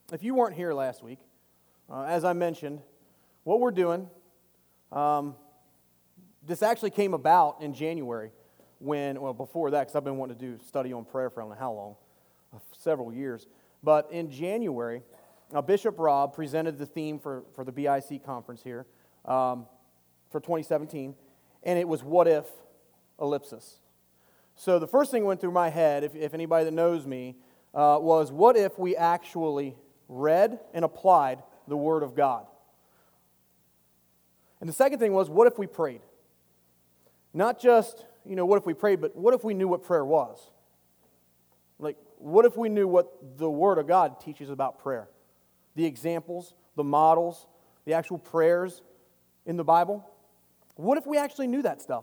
if you weren't here last week, as I mentioned, what we're doing, this actually came about in January before that, because I've been wanting to do study on prayer for I don't know how long, several years. But in January, Bishop Rob presented the theme for the BIC conference here for 2017, and it was What If, ellipsis. So the first thing that went through my head, if anybody that knows me, was what if we actually read and applied the Word of God? And the second thing was, what if we prayed? Not just, what if we prayed, but what if we knew what prayer was? Like, what if we knew what the Word of God teaches about prayer? The examples, the models, the actual prayers in the Bible? What if we actually knew that stuff?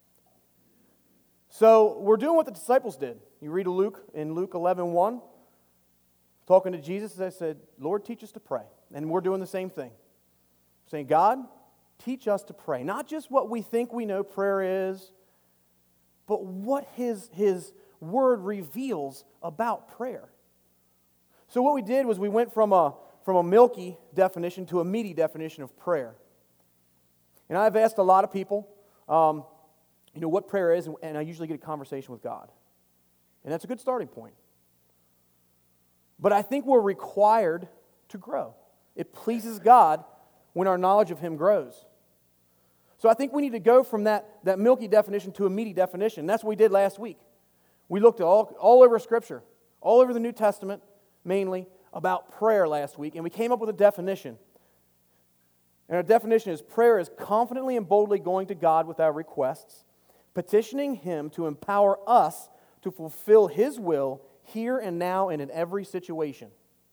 So we're doing what the disciples did. You read in Luke 11:1, talking to Jesus, they said, Lord, teach us to pray. And we're doing the same thing. Saying, God, teach us to pray. Not just what we think we know prayer is, but what His Word reveals about prayer. So what we did was we went from a milky definition to a meaty definition of prayer. And I've asked a lot of people, what prayer is, and I usually get a conversation with God. And that's a good starting point. But I think we're required to grow. It pleases God when our knowledge of Him grows. So I think we need to go from that milky definition to a meaty definition. That's what we did last week. We looked at all over Scripture, all over the New Testament, mainly, about prayer last week, and we came up with a definition. And our definition is prayer is confidently and boldly going to God with our requests, petitioning Him to empower us to fulfill His will here and now and in every situation.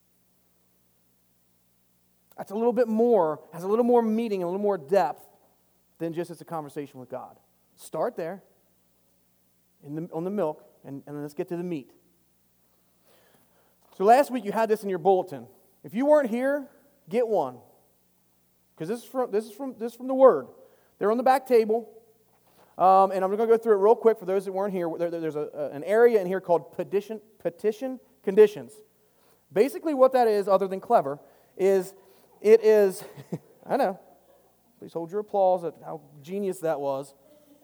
That's a little bit more, has a little more meaning, a little more depth than just it's a conversation with God. Start there, on the milk, and then let's get to the meat. So last week you had this in your bulletin. If you weren't here, get one. Because this is from the Word. They're on the back table. And I'm going to go through it real quick for those that weren't here. There's an area in here called petition conditions. Basically what that is, other than clever, is I know, please hold your applause at how genius that was.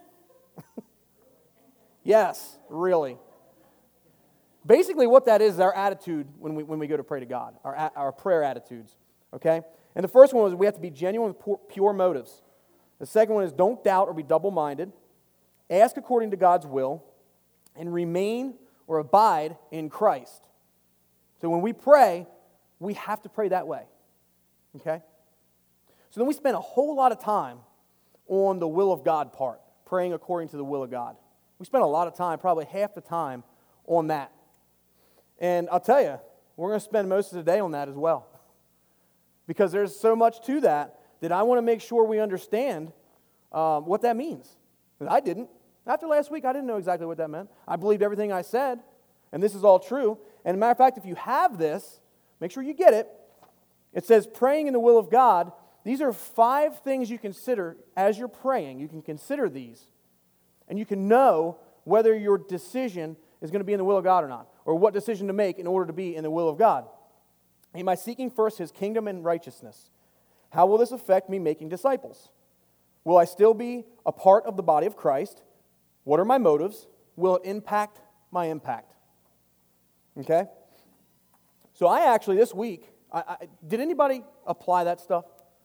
Yes, really. Basically what that is our attitude when we go to pray to God, our prayer attitudes, okay? And the first one was we have to be genuine with pure motives. The second one is don't doubt or be double-minded. Ask according to God's will, and remain or abide in Christ. So when we pray, we have to pray that way. Okay? So then we spend a whole lot of time on the will of God part, praying according to the will of God. We spend a lot of time, probably half the time, on that. And I'll tell you, we're going to spend most of the day on that as well. Because there's so much to that I want to make sure we understand what that means. And I didn't. After last week, I didn't know exactly what that meant. I believed everything I said, and this is all true. And as a matter of fact, if you have this, make sure you get it. It says praying in the will of God. These are 5 things you consider as you're praying. You can consider these, and you can know whether your decision is going to be in the will of God or not, or what decision to make in order to be in the will of God. Am I seeking first His kingdom and righteousness? How will this affect me making disciples? Will I still be a part of the body of Christ? What are my motives? Will it impact my impact? Okay? So I actually, this week, did anybody apply that stuff?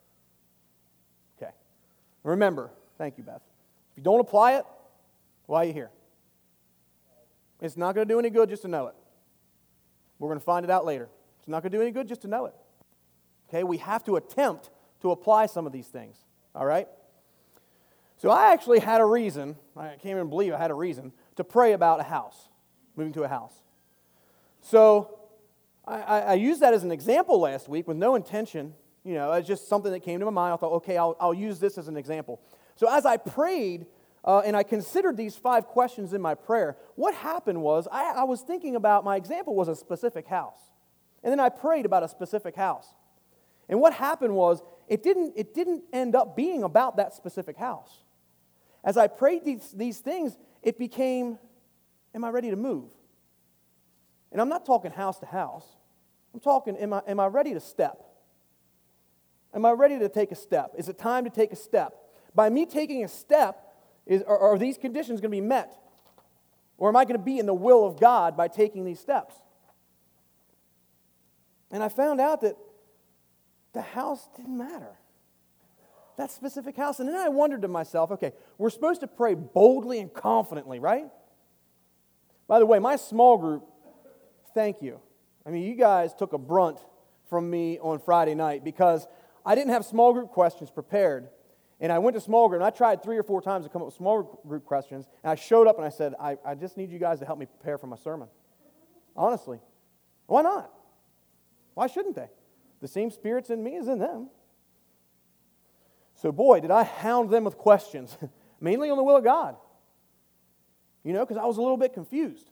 Okay. Remember, thank you, Beth. If you don't apply it, why are you here? It's not going to do any good just to know it. We're going to find it out later. It's not going to do any good just to know it. Okay? We have to attempt to apply some of these things. All right? So I actually had a reason, I can't even believe I had a reason, to pray about a house, moving to a house. So I used that as an example last week with no intention. It's just something that came to my mind. I thought, okay, I'll use this as an example. So as I prayed and I considered these 5 questions in my prayer, what happened was I was thinking about, my example was a specific house. And then I prayed about a specific house. And what happened was it didn't end up being about that specific house. As I prayed these things, it became, am I ready to move? And I'm not talking house to house. I'm talking, am I ready to step? Am I ready to take a step? Is it time to take a step? By me taking a step, are these conditions going to be met? Or am I going to be in the will of God by taking these steps? And I found out that the house didn't matter. That specific house. And then I wondered to myself, okay, we're supposed to pray boldly and confidently, right? By the way, my small group, thank you. I mean, you guys took a brunt from me on Friday night because I didn't have small group questions prepared. And I went to small group, and I tried 3 or 4 times to come up with small group questions. And I showed up and I said, I just need you guys to help me prepare for my sermon. Honestly. Why not? Why shouldn't they? The same spirit's in me as in them. So boy, did I hound them with questions, mainly on the will of God. You know, because I was a little bit confused.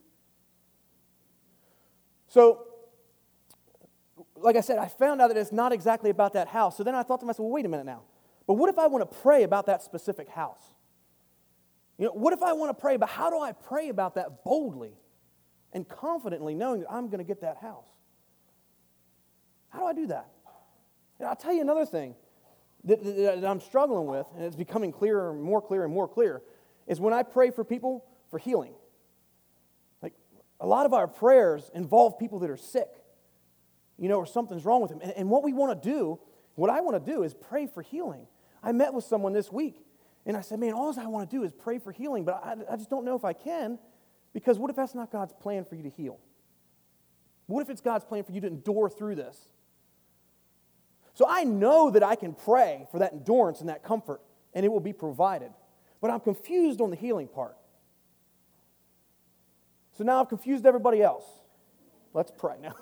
So, like I said, I found out that it's not exactly about that house. So then I thought to myself, well, wait a minute now. But what if I want to pray about that specific house? You know, what if I want to pray about, how do I pray about that boldly and confidently knowing that I'm going to get that house? How do I do that? And I'll tell you another thing that I'm struggling with, and it's becoming clearer and more clear, is when I pray for people for healing. Like, a lot of our prayers involve people that are sick, you know, or something's wrong with them. And what I want to do is pray for healing. I met with someone this week, and I said, man, all I want to do is pray for healing, but I just don't know if I can, because what if that's not God's plan for you to heal? What if it's God's plan for you to endure through this? So I know that I can pray for that endurance and that comfort, and it will be provided. But I'm confused on the healing part. So now I've confused everybody else. Let's pray now.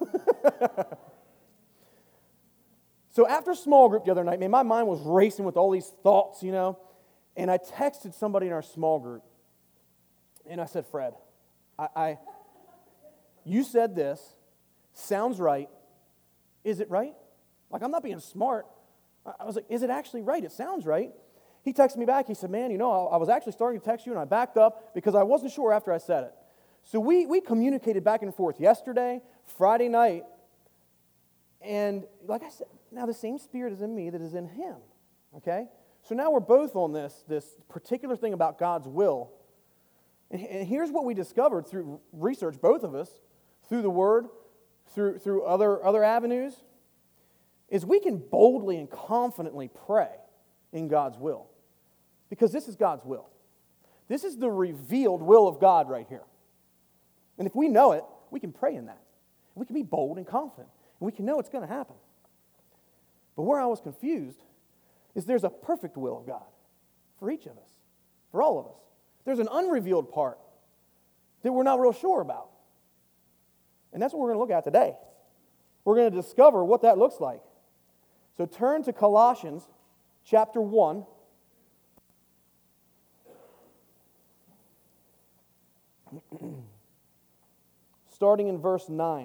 So after small group the other night, man, my mind was racing with all these thoughts, you know, and I texted somebody in our small group, and I said, Fred, you said this, sounds right. Is it right? Like, I'm not being smart. I was like, is it actually right? It sounds right. He texted me back. He said, man, you know, I was actually starting to text you, and I backed up because I wasn't sure after I said it. So we communicated back and forth yesterday, Friday night, and like I said, now the same spirit is in me that is in him, okay? So now we're both on this particular thing about God's will. And here's what we discovered through research, both of us, through the Word, through other avenues, is we can boldly and confidently pray in God's will. Because this is God's will. This is the revealed will of God right here. And if we know it, we can pray in that. We can be bold and confident. And we can know it's going to happen. But where I was confused is there's a perfect will of God for each of us, for all of us. There's an unrevealed part that we're not real sure about. And that's what we're going to look at today. We're going to discover what that looks like. So turn to Colossians chapter 1. Starting in verse 9.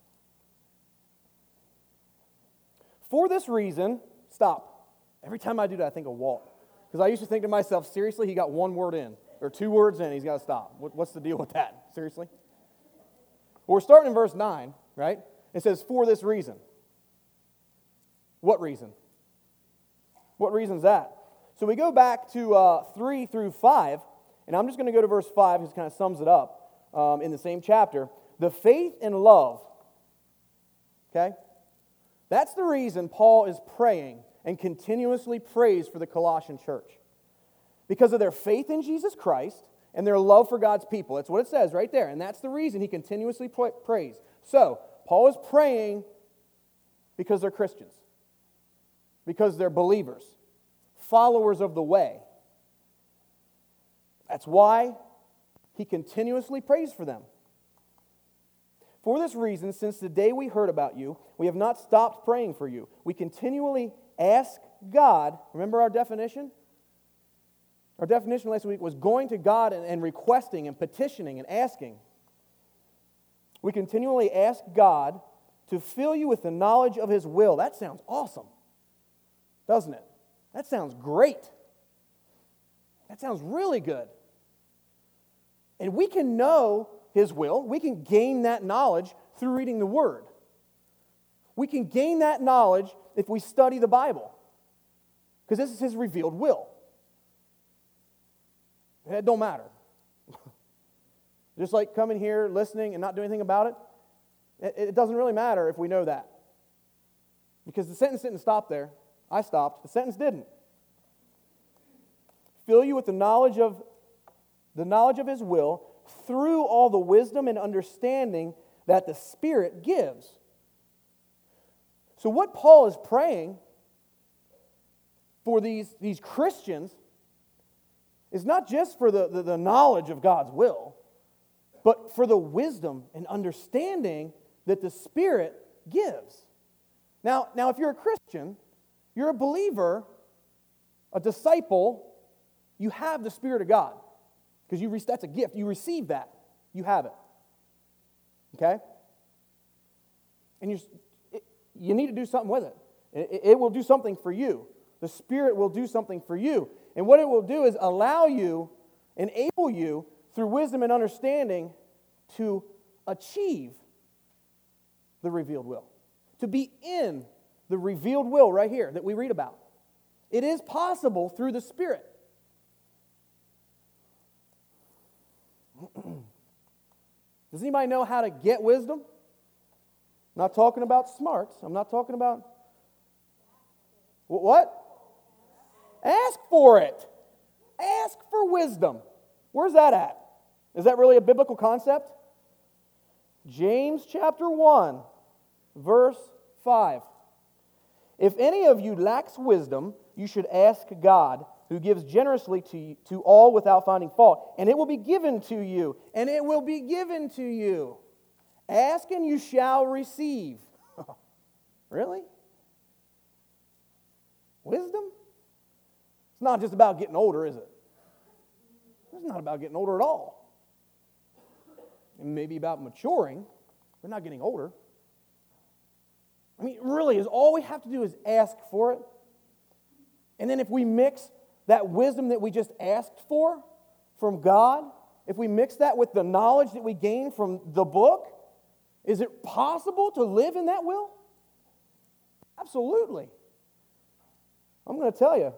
For this reason, stop. Every time I do that, I think of Walt. Because I used to think to myself, seriously, he got one word in, or 2 words in, he's got to stop. What's the deal with that? Seriously? Well, we're starting in verse 9, right? It says, for this reason. What reason? What reason is that? So we go back to 3 through 5, and I'm just going to go to verse 5 because it kind of sums it up in the same chapter. The faith and love, okay? That's the reason Paul is praying and continuously prays for the Colossian church. Because of their faith in Jesus Christ and their love for God's people. That's what it says right there. And that's the reason he continuously prays. So, Paul is praying because they're Christians. Because they're believers. Followers of the way. That's why he continuously prays for them. For this reason, since the day we heard about you, we have not stopped praying for you. We continually ask God, remember our definition? Our definition last week was going to God and requesting and petitioning and asking. We continually ask God to fill you with the knowledge of His will. That sounds awesome, doesn't it? That sounds great. That sounds really good. And we can know His will. We can gain that knowledge through reading the Word. We can gain that knowledge if we study the Bible, because this is His revealed will. And it don't matter. Just like coming here, listening, and not doing anything about it, it doesn't really matter if we know that. Because the sentence didn't stop there. I stopped. The sentence didn't. Fill you with the knowledge of His will through all the wisdom and understanding that the Spirit gives. So what Paul is praying for these Christians is not just for the knowledge of God's will, but for the wisdom and understanding that the Spirit gives. Now, if you're a Christian, you're a believer, a disciple, you have the Spirit of God. Because that's a gift. You receive that. You have it. Okay? And you need to do something with it. It will do something for you. The Spirit will do something for you. And what it will do is allow you, enable you, through wisdom and understanding, to achieve the revealed will. To be in the revealed will right here that we read about. It is possible through the Spirit. Does anybody know how to get wisdom? I'm not talking about smarts. I'm not talking about... What? Ask for it. Ask for wisdom. Where's that at? Is that really a biblical concept? James chapter 1, verse 5. If any of you lacks wisdom, you should ask God, who gives generously to all without finding fault, and it will be given to you. And it will be given to you. Ask and you shall receive. Really? Wisdom? It's not just about getting older, is it? It's not about getting older at all. It may be about maturing, but not getting older. I mean, really, all we have to do is ask for it. And then if we mix that wisdom that we just asked for from God, if we mix that with the knowledge that we gain from the book, is it possible to live in that will? Absolutely. I'm going to tell you,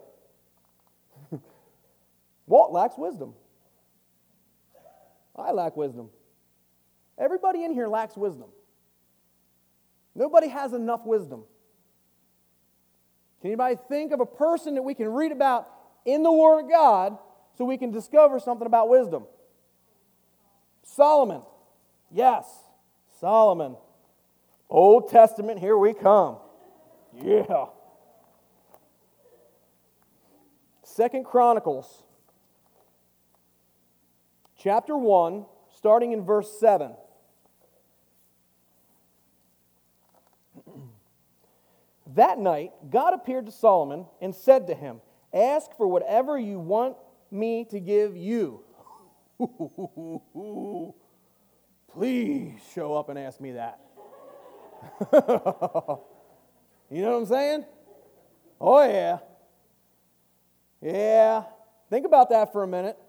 Walt lacks wisdom. I lack wisdom. Everybody in here lacks wisdom. Nobody has enough wisdom. Can anybody think of a person that we can read about in the Word of God so we can discover something about wisdom? Solomon. Yes, Solomon. Old Testament, here we come. Yeah. 2 Chronicles, chapter 1, starting in verse 7. That night, God appeared to Solomon and said to him, "Ask for whatever you want me to give you." Please show up and ask me that. You know what I'm saying? Oh, yeah. Yeah. Think about that for a minute.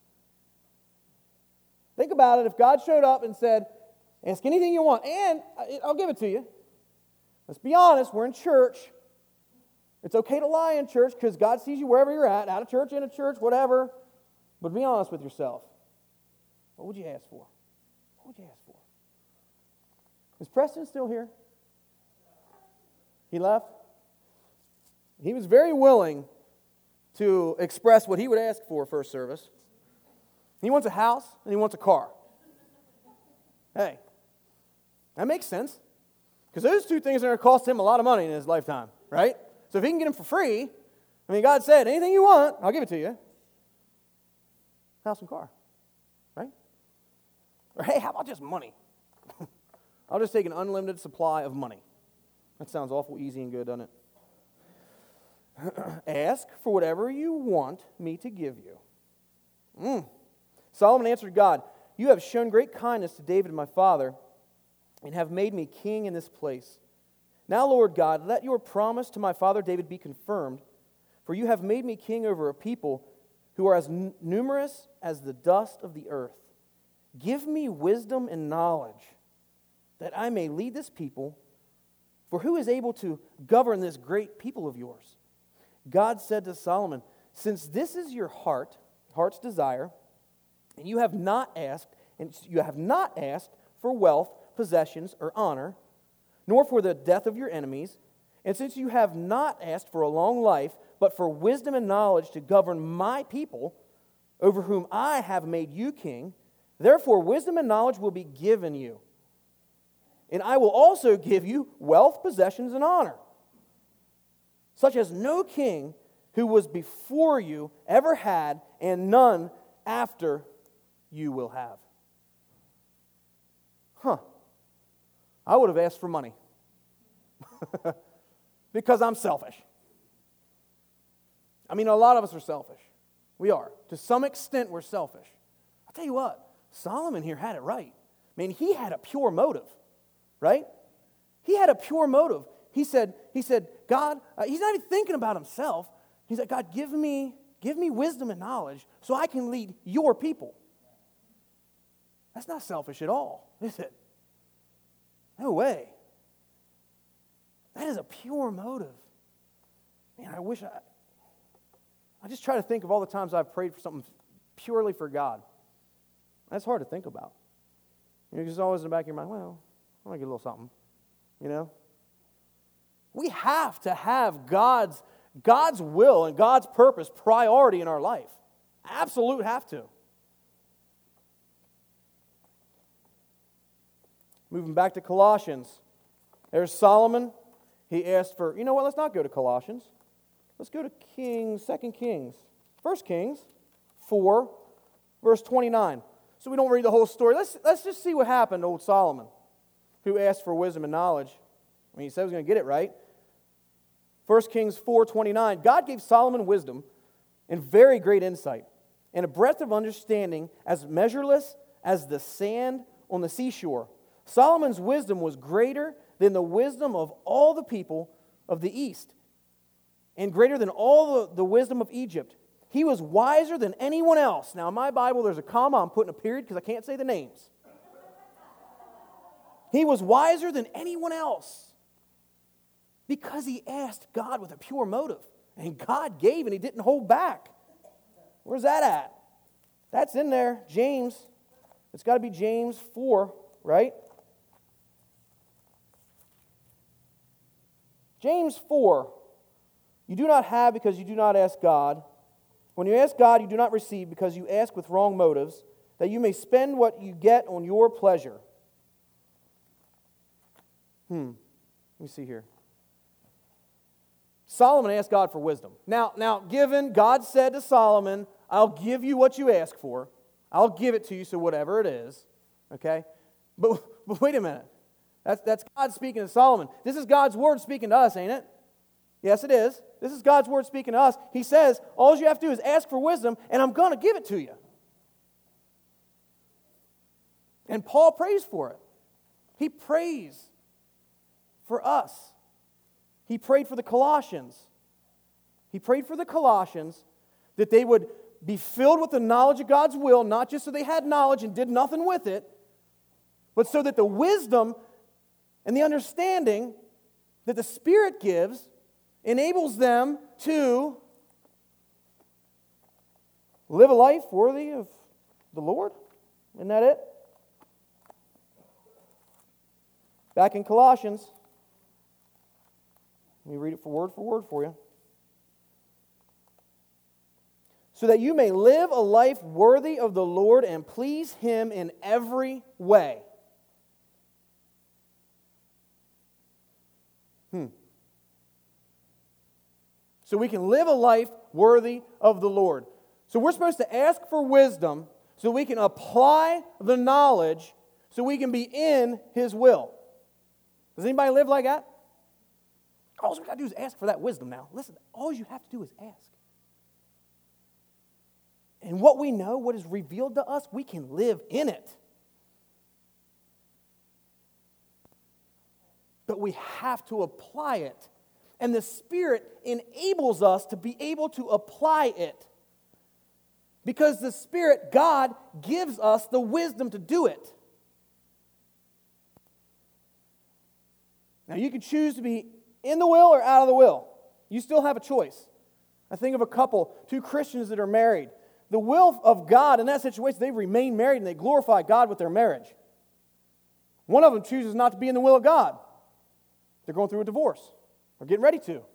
Think about it. If God showed up and said, "Ask anything you want, and I'll give it to you." Let's be honest, we're in church. It's okay to lie in church because God sees you wherever you're at, out of church, in a church, whatever. But be honest with yourself. What would you ask for? What would you ask for? Is Preston still here? He left? He was very willing to express what he would ask for first service. He wants a house and he wants a car. Hey, that makes sense. Because those two things are going to cost him a lot of money in his lifetime, right? So if he can get them for free, I mean, God said, anything you want, I'll give it to you. House and car, right? Or hey, how about just money? I'll just take an unlimited supply of money. That sounds awful easy and good, doesn't it? Ask for whatever you want me to give you. Solomon answered God, "You have shown great kindness to David my father, and have made me king in this place. Now, Lord God, let your promise to my father David be confirmed, for you have made me king over a people who are as numerous as the dust of the earth. Give me wisdom and knowledge, that I may lead this people, For who is able to govern this great people of yours? God said to Solomon, since this is your heart's desire, and you have not asked for wealth, possessions, or honor, nor for the death of your enemies, and since you have not asked for a long life, but for wisdom and knowledge to govern my people, over whom I have made you king, therefore wisdom and knowledge will be given you. And I will also give you wealth, possessions, and honor, such as no king who was before you ever had, and none after you will have. I would have asked for money because I'm selfish. I mean, a lot of us are selfish. We are. To some extent, we're selfish. I'll tell you what, Solomon here had it right. I mean, he had a pure motive, right? He had a pure motive. He said, God, he's not even thinking about himself. He's like, God, give me wisdom and knowledge so I can lead your people. That's not selfish at all, is it? No way. That is a pure motive. Man, I just try to think of all the times I've prayed for something purely for God. That's hard to think about. It's always in the back of your mind, well, I want to get a little something, We have to have God's will and God's purpose priority in our life. Absolute have to. Moving back to Colossians. There's Solomon. He asked for, let's not go to Colossians. Let's go to 2 Kings. 1 Kings 4, verse 29. So we don't read the whole story. Let's just see what happened to old Solomon, who asked for wisdom and knowledge. I mean, he said he was going to get it right. 1 Kings 4:29. God gave Solomon wisdom and very great insight, and a breadth of understanding as measureless as the sand on the seashore. Solomon's wisdom was greater than the wisdom of all the people of the East, and greater than all the wisdom of Egypt. He was wiser than anyone else. Now, in my Bible, there's a comma. I'm putting a period because I can't say the names. He was wiser than anyone else because he asked God with a pure motive. And God gave and he didn't hold back. Where's that at? That's in there. James. It's got to be James 4, right? James 4. You do not have because you do not ask God. When you ask God, you do not receive because you ask with wrong motives, that you may spend what you get on your pleasure. Let me see here. Solomon asked God for wisdom. Now, given God said to Solomon, I'll give you what you ask for. I'll give it to you, so whatever it is. Okay? But wait a minute. That's God speaking to Solomon. This is God's word speaking to us, ain't it? Yes, it is. This is God's word speaking to us. He says, all you have to do is ask for wisdom, and I'm going to give it to you. And Paul prays for it. He prays for us. He prayed for the Colossians. He prayed for the Colossians that they would be filled with the knowledge of God's will, not just so they had knowledge and did nothing with it, but so that the wisdom and the understanding that the Spirit gives enables them to live a life worthy of the Lord. Isn't that it? Back in Colossians, let me read it for word for you. So that you may live a life worthy of the Lord and please Him in every way. So we can live a life worthy of the Lord. So we're supposed to ask for wisdom so we can apply the knowledge so we can be in His will. Does anybody live like that? All we got to do is ask for that wisdom now. Listen, all you have to do is ask. And what we know, what is revealed to us, we can live in it. But we have to apply it. And the Spirit enables us to be able to apply it. Because the Spirit, God, gives us the wisdom to do it. Now, you can choose to be in the will or out of the will. You still have a choice. I think of a couple, two Christians that are married. The will of God in that situation, they remain married and they glorify God with their marriage. One of them chooses not to be in the will of God. They're going through a divorce. Or getting ready to.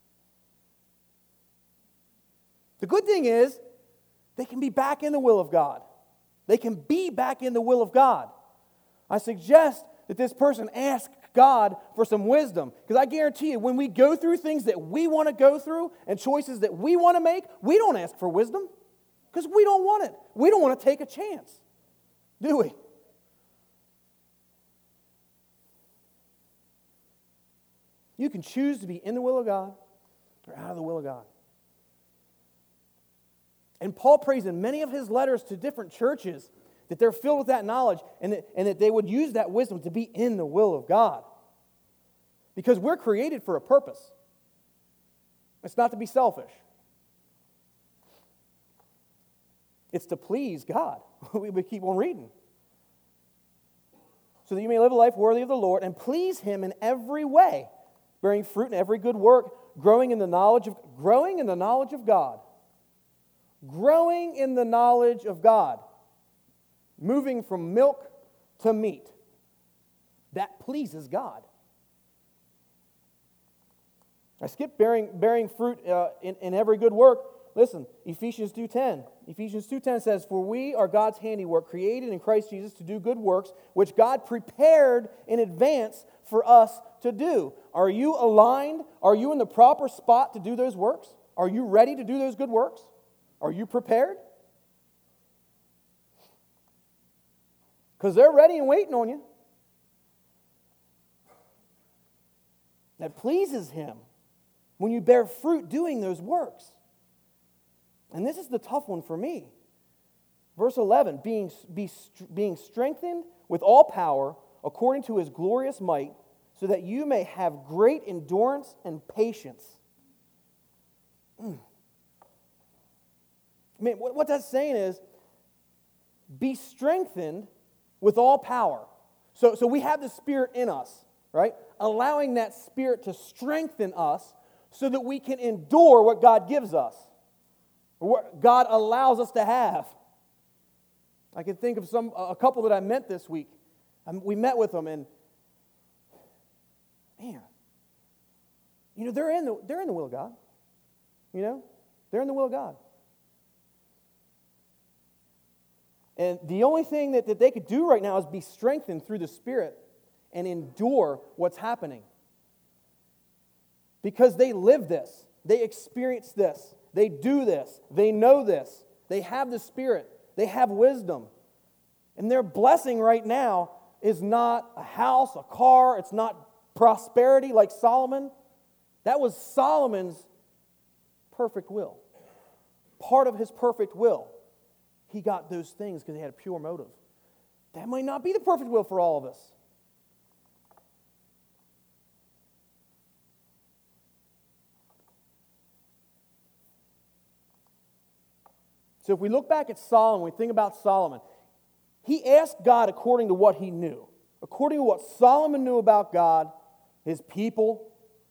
The good thing is, they can be back in the will of God. They can be back in the will of God. I suggest that this person ask God for some wisdom. Because I guarantee you, when we go through things that we want to go through and choices that we want to make, we don't ask for wisdom. Because we don't want it. We don't want to take a chance. Do we? You can choose to be in the will of God or out of the will of God. And Paul prays in many of his letters to different churches that they're filled with that knowledge and that they would use that wisdom to be in the will of God. Because we're created for a purpose. It's not to be selfish. It's to please God. We keep on reading. So that you may live a life worthy of the Lord and please Him in every way, bearing fruit in every good work, growing in the knowledge of God. Growing in the knowledge of God. Moving from milk to meat. That pleases God. I skipped bearing fruit in every good work. Listen, Ephesians 2:10. Ephesians 2:10 says, "For we are God's handiwork, created in Christ Jesus to do good works, which God prepared in advance for us to do." Are you aligned? Are you in the proper spot to do those works? Are you ready to do those good works? Are you prepared? Because they're ready and waiting on you. That pleases Him when you bear fruit doing those works. And this is the tough one for me. Verse 11, being strengthened with all power according to His glorious might, so that you may have great endurance and patience. I mean, what that's saying is, be strengthened with all power. So we have the Spirit in us, right? Allowing that Spirit to strengthen us so that we can endure what God gives us, or what God allows us to have. I can think of a couple that I met this week. We met with them, and man, they're in the will of God. They're in the will of God. And the only thing that they could do right now is be strengthened through the Spirit and endure what's happening. Because they live this. They experience this. They do this. They know this. They have the Spirit. They have wisdom. And their blessing right now is not a house, a car. It's not prosperity like Solomon. That was Solomon's perfect will. Part of his perfect will. He got those things because he had a pure motive. That might not be the perfect will for all of us. So if we look back at Solomon, we think about Solomon, he asked God according to what he knew. According to what Solomon knew about God, his people,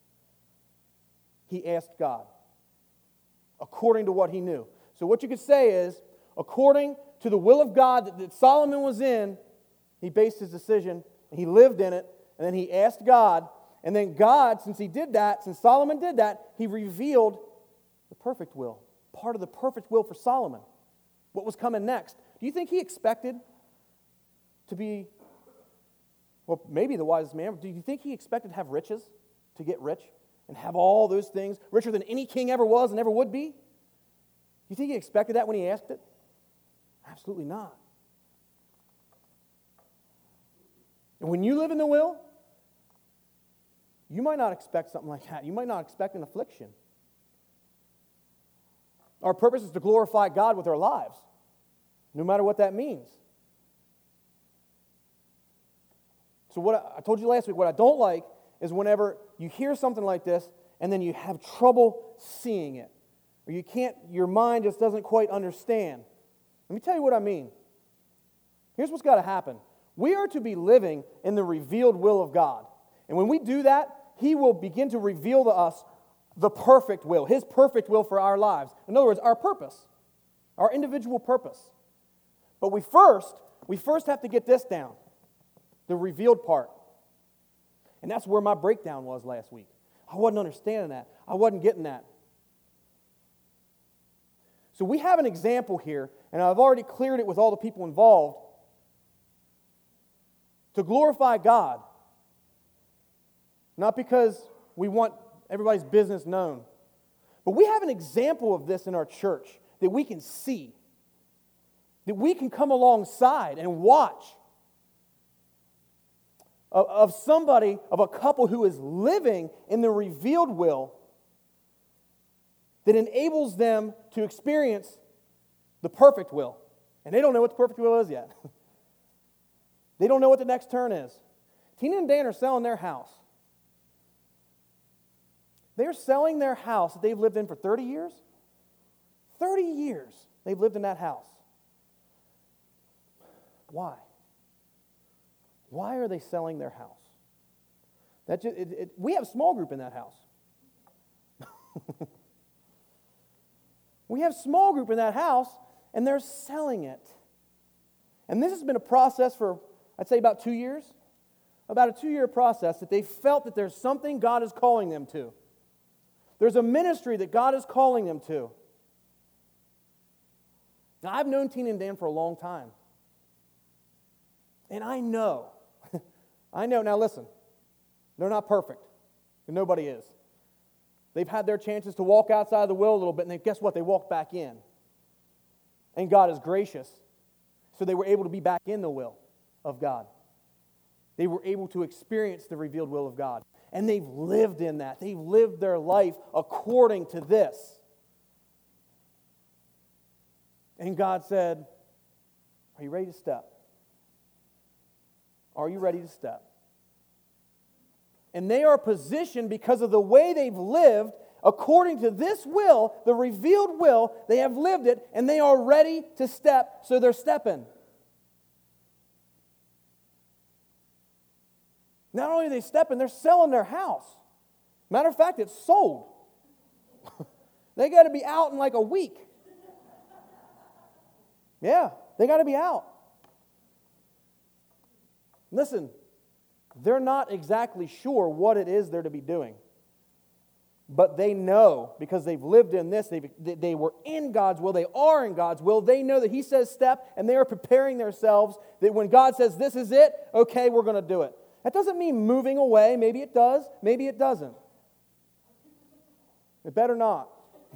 he asked God. According to what he knew. So what you could say is, according to the will of God that Solomon was in, he based his decision, and he lived in it, and then he asked God, and then God, since Solomon did that, he revealed the perfect will, part of the perfect will for Solomon. What was coming next? Do you think he expected to be, maybe the wisest man, do you think he expected to have riches, to get rich, and have all those things, richer than any king ever was and ever would be? Do you think he expected that when he asked it? Absolutely not. And when you live in the will, you might not expect something like that. You might not expect an affliction. Our purpose is to glorify God with our lives, no matter what that means. So what I told you last week, what I don't like is whenever you hear something like this and then you have trouble seeing it, or your mind just doesn't quite understand. Let me tell you what I mean. Here's what's got to happen. We are to be living in the revealed will of God. And when we do that, He will begin to reveal to us the perfect will, His perfect will for our lives. In other words, our purpose, our individual purpose. But we first have to get this down, the revealed part. And that's where my breakdown was last week. I wasn't understanding that. I wasn't getting that. So we have an example here, and I've already cleared it with all the people involved. To glorify God. Not because we want everybody's business known. But we have an example of this in our church that we can see. That we can come alongside and watch. Of somebody, of a couple who is living in the revealed will that enables them to experience the perfect will. And they don't know what the perfect will is yet. They don't know what the next turn is. Tina and Dan are selling their house. They're selling their house that they've lived in for 30 years. 30 years they've lived in that house. Why? Why are they selling their house? We have a small group in that house. We have a small group in that house, and they're selling it. And this has been a process for, I'd say, about 2 years. About a 2-year process that they felt that there's something God is calling them to. There's a ministry that God is calling them to. Now, I've known Tina and Dan for a long time. And I know, now listen, they're not perfect. And nobody is. They've had their chances to walk outside the will a little bit, and guess what? They walked back in. And God is gracious. So they were able to be back in the will of God. They were able to experience the revealed will of God. And they've lived in that. They've lived their life according to this. And God said, are you ready to step? Are you ready to step? And they are positioned because of the way they've lived according to this will, the revealed will. They have lived it, and they are ready to step, so they're stepping. Not only are they stepping, they're selling their house. Matter of fact, it's sold. They got to be out in like a week. Yeah, they got to be out. Listen, they're not exactly sure what it is they're to be doing. But they know, because they've lived in this, they were in God's will, they are in God's will, they know that He says step, and they are preparing themselves that when God says this is it, okay, we're going to do it. That doesn't mean moving away. Maybe it does, maybe it doesn't. It better not.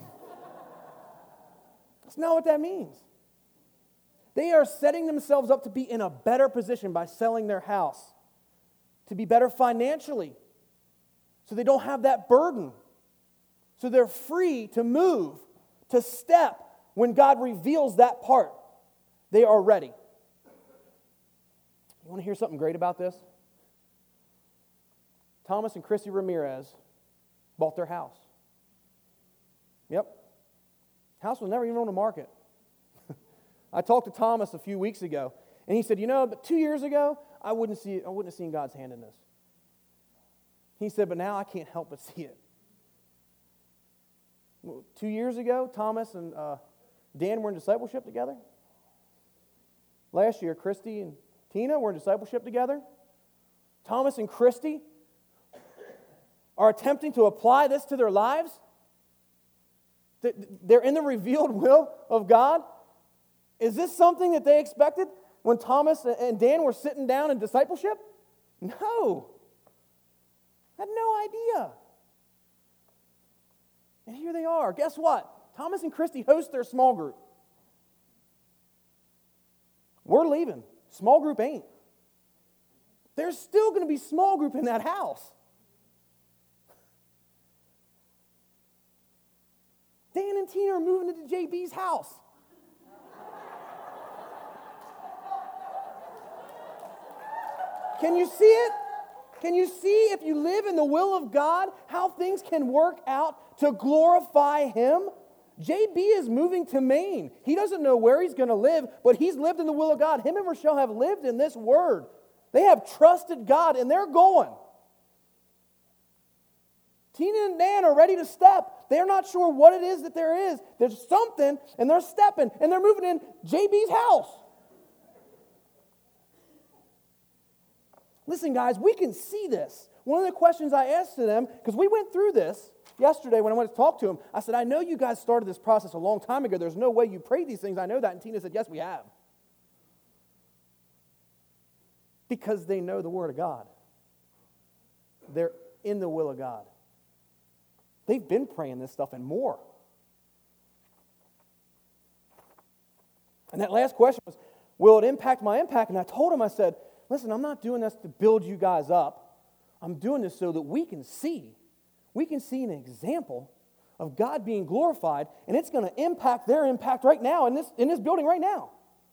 That's not what that means. They are setting themselves up to be in a better position by selling their house, to be better financially, so they don't have that burden. So they're free to move, to step when God reveals that part. They are ready. You want to hear something great about this? Thomas and Christy Ramirez bought their house. Yep. House was never even on the market. I talked to Thomas a few weeks ago, and he said, but 2 years ago, I wouldn't have seen God's hand in this. He said, but now I can't help but see it. 2 years ago, Thomas and Dan were in discipleship together. Last year, Christy and Tina were in discipleship together. Thomas and Christy are attempting to apply this to their lives. They're in the revealed will of God. Is this something that they expected when Thomas and Dan were sitting down in discipleship? No. I had no idea. And here they are. Guess what? Thomas and Christy host their small group. We're leaving. Small group ain't. There's still going to be small group in that house. Dan and Tina are moving into JB's house. Can you see it? Can you see, if you live in the will of God, how things can work out to glorify Him? JB is moving to Maine. He doesn't know where he's going to live, but he's lived in the will of God. Him and Rochelle have lived in this Word. They have trusted God, and they're going. Tina and Dan are ready to step. They're not sure what it is that there is. There's something, and they're stepping, and they're moving in JB's house. Listen, guys, we can see this. One of the questions I asked to them, because we went through this yesterday when I went to talk to them, I said, I know you guys started this process a long time ago. There's no way you prayed these things. I know that. And Tina said, yes, we have. Because they know the Word of God. They're in the will of God. They've been praying this stuff and more. And that last question was, will it impact my impact? And I told him, I said, listen, I'm not doing this to build you guys up. I'm doing this so that we can see an example of God being glorified, and it's going to impact their impact right now in this building right now.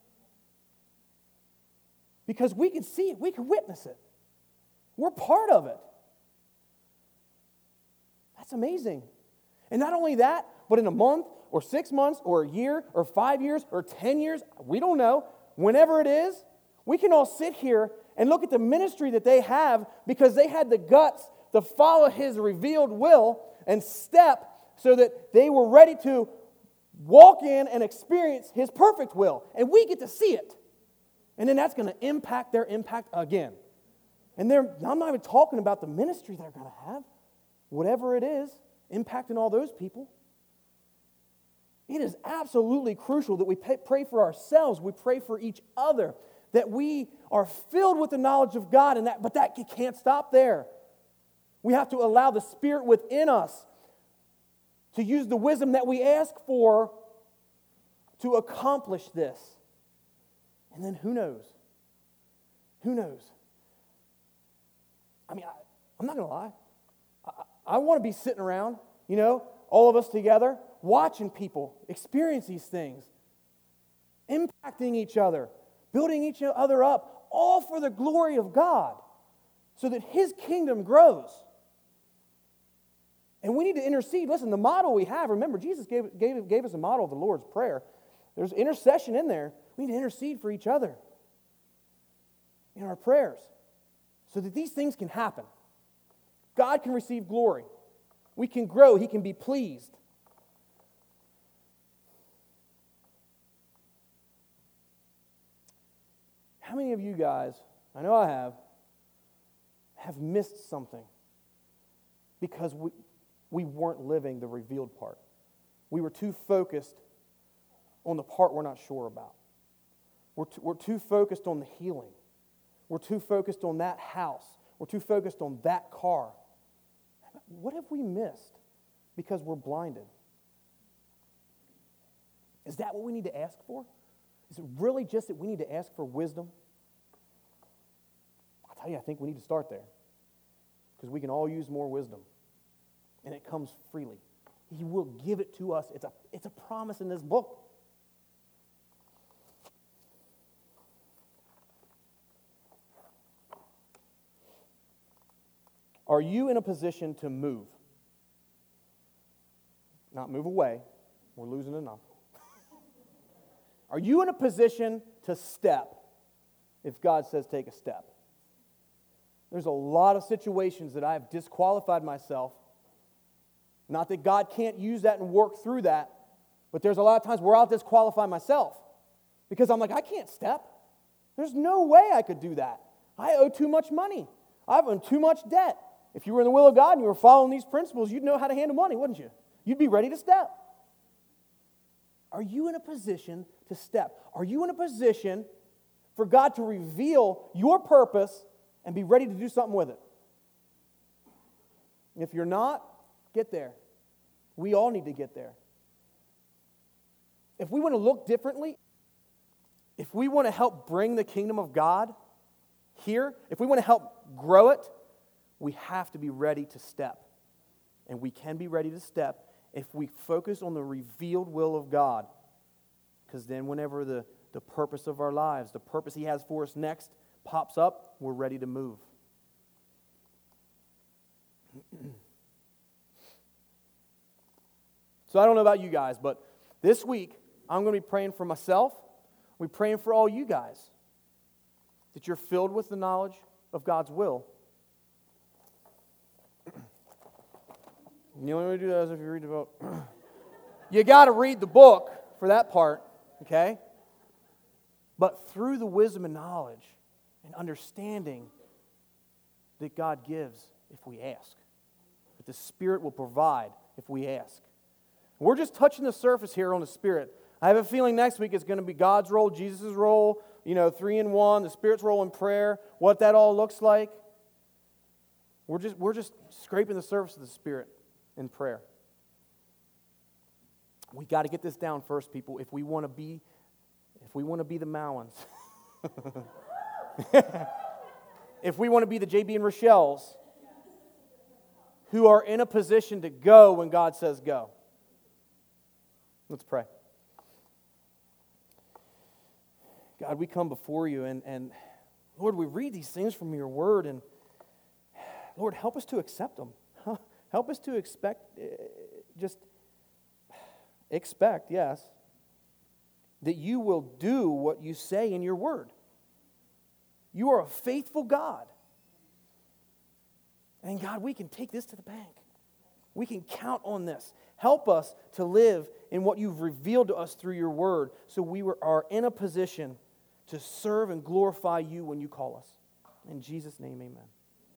Because we can see it, we can witness it. We're part of it. That's amazing. And not only that, but in a month or 6 months or a year or 5 years or 10 years, we don't know, whenever it is, we can all sit here and look at the ministry that they have because they had the guts to follow His revealed will and step so that they were ready to walk in and experience His perfect will. And we get to see it. And then that's going to impact their impact again. And I'm not even talking about the ministry they're going to have. Whatever it is, impacting all those people. It is absolutely crucial that we pray for ourselves, we pray for each other, that we are filled with the knowledge of God, but that can't stop there. We have to allow the Spirit within us to use the wisdom that we ask for to accomplish this. And then who knows? Who knows? I mean, I'm not going to lie. I want to be sitting around, all of us together, watching people experience these things, impacting each other, building each other up, all for the glory of God, so that His kingdom grows. And we need to intercede. Listen, the model we have, remember, Jesus gave us a model of the Lord's Prayer. There's intercession in there. We need to intercede for each other in our prayers so that these things can happen. God can receive glory. We can grow. He can be pleased. How many of you guys, I know I have missed something because we weren't living the revealed part? We were too focused on the part we're not sure about. We're too focused on the healing. We're too focused on that house. We're too focused on that car. What have we missed because we're blinded? Is that what we need to ask for? Is it really just that we need to ask for wisdom? I'll tell you, I think we need to start there because we can all use more wisdom, and it comes freely. He will give it to us. It's a promise in this book. Are you in a position to move? Not move away. We're losing enough. Are you in a position to step if God says take a step? There's a lot of situations that I have disqualified myself. Not that God can't use that and work through that, but there's a lot of times where I'll disqualify myself because I'm like, I can't step. There's no way I could do that. I owe too much money. I've owned too much debt. If you were in the will of God and you were following these principles, you'd know how to handle money, wouldn't you? You'd be ready to step. Are you in a position to step? Are you in a position for God to reveal your purpose and be ready to do something with it? If you're not, get there. We all need to get there. If we want to look differently, if we want to help bring the kingdom of God here, if we want to help grow it, we have to be ready to step. And we can be ready to step if we focus on the revealed will of God. Because then whenever the purpose of our lives, the purpose He has for us next, pops up, we're ready to move. So I don't know about you guys, but this week I'm going to be praying for myself. We're praying for all you guys, that you're filled with the knowledge of God's will. The only way to do that is if you read the book. You got to read the book for that part, okay? But through the wisdom and knowledge and understanding that God gives if we ask, that the Spirit will provide if we ask. We're just touching the surface here on the Spirit. I have a feeling next week it's going to be God's role, Jesus' role, 3 in 1, the Spirit's role in prayer, what that all looks like. We're just scraping the surface of the Spirit in prayer. We got to get this down first, people, if we want to be the Mallons. If we want to be the JB and Rochelle's who are in a position to go when God says go. Let's pray. God, we come before you and Lord, we read these things from your word and Lord, help us to accept them. Help us to expect, yes, that you will do what you say in your word. You are a faithful God. And God, we can take this to the bank. We can count on this. Help us to live in what you've revealed to us through your word so we are in a position to serve and glorify you when you call us. In Jesus' name, amen.